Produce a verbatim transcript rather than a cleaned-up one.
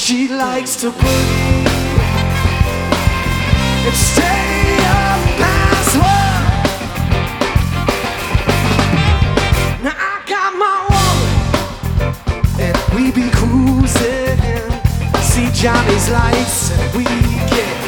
She likes to boogie and stay up past one. Now I got my woman and we be cruising. See Johnny's lights and we get